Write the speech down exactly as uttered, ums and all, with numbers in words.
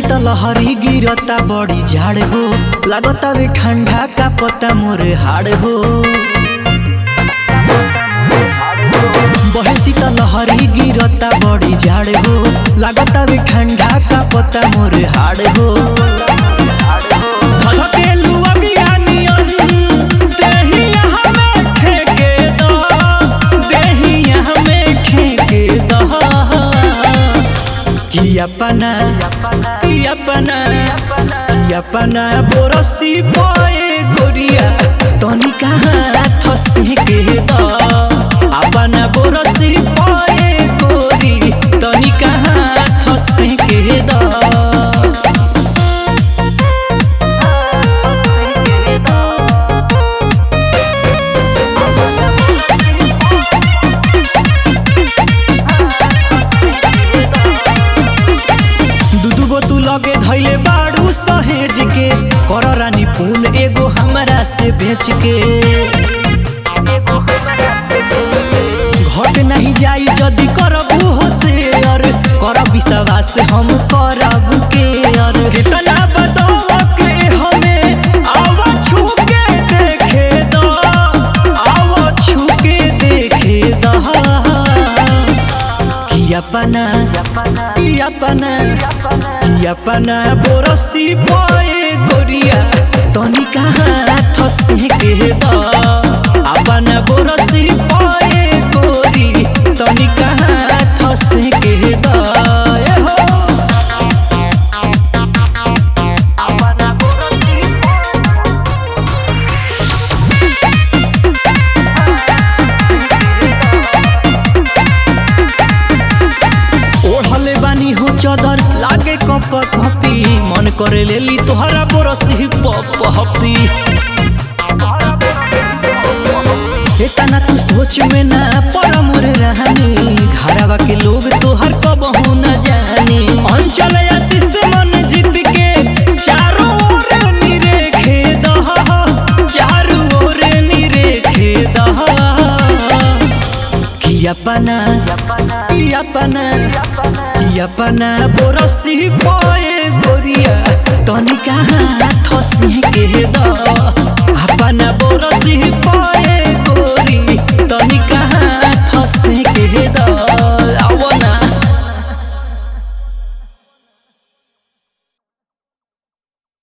शीतलहरी गिरता बड़ी झाड़ हो, लागता वे ठंडा का पता मोर हाड़ हो। बहे शीतलहरी गिरता बड़ी झाड़ हो, लागता वे ठंडा का पता मोर हाड़ हो। अपना अपना अपना बोरसी पाए गोरिया तनिका हाथ से के दा। अपना बोरसी पाए गोरी तनिका हाथ से के दा। लगे धैले बाड़ू सहेज के कर रानी फूल एगो हमरा से बेच के। घट नहीं जाई जदि करबू हो शेयर, कर विश्वास हम करब के यार। कितना बताओ के हमें आवा छू के देखे दा, आवा छू के देखे दा। कि अपना अपना अपना बोरसी पाए गोरिया तनिका हाथ से के दा। अपना बोरसी पाए गोरी तनिका हाथ से के दा। चदर लागे कप कपी मन करे लेली तोहरा बोरसी पप हपी। इतना तू सोच में ना पर मोर रहनी, घरवा के लोग तोहर कबहू न जानी। अंचल आशीष मन जीत के चारों ओर निरेखे दह, चारों ओर निरेखे दह। कि अपना अपना अपना बोरसी पाए गोरिया तनिका हाथ से के दा। अपना बोरसी पाए गोरी तनिका हाथ से